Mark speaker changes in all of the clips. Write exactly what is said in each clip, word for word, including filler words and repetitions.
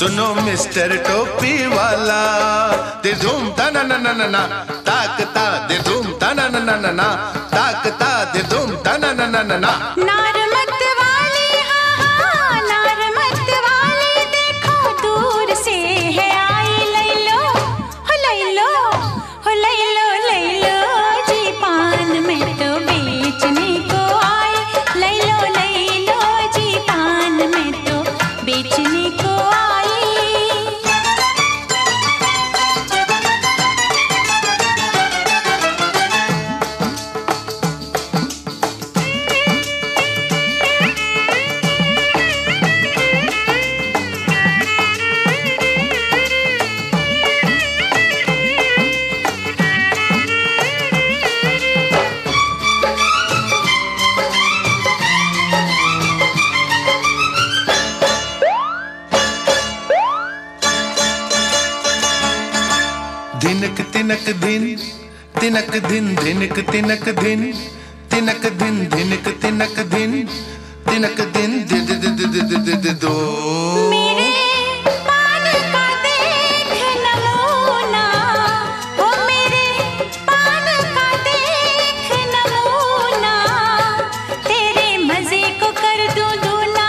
Speaker 1: सुनो मिस्टर टोपी वाला, दे धूम तना ना ना ना ताकता, दे धूम तना ना ना ना ताकता, दे धूम तना ना ना ना।
Speaker 2: नारमत वाली हाँ हाँ नारमत वाली, देखो दूर से है आई, ले लो हो ले लो हो ले लो ले लो जी पान में तो बेचने को आई, ले लो ले लो जी पान में तो बेचने को आई।
Speaker 1: दिनक तिनक दिन तिनक दिन धिनक तिनक दिन तिनक दिन धिनक तिनक दिन तिनक दिन दि दि दि दि दि दि दि दो।
Speaker 2: मेरे पान का देख नमूना, ओ मेरे पान का देख नमूना, तेरे मजे को कर दूं दूना।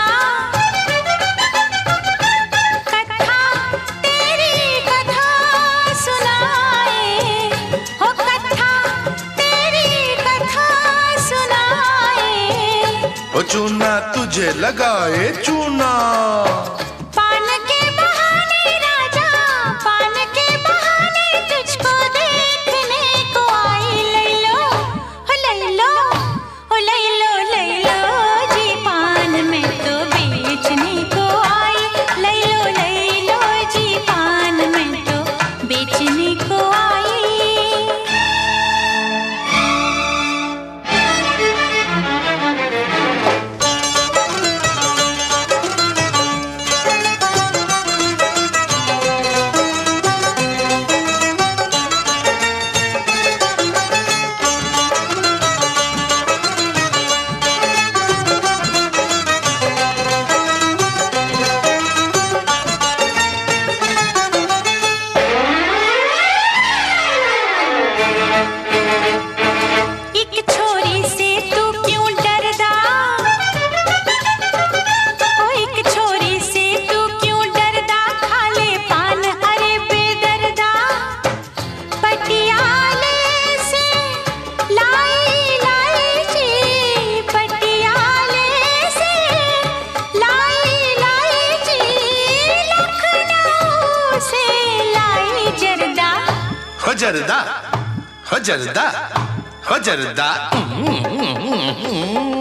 Speaker 2: कथा तेरी कथा सुनाए, हो कथा तेरी कथा सुनाए।
Speaker 1: ओ चूना तुझे लगाए चूना,
Speaker 2: पान के बहाने राजा, पान के बहाने तुझको देखने को आई, ले लो हो ले लो हो ले लो ले लो जी पान में तो बेचने को आई, ले लो ले लो जी पान में तो बेचने को आई।
Speaker 1: हो जरदा हो जरदा हो जरदा।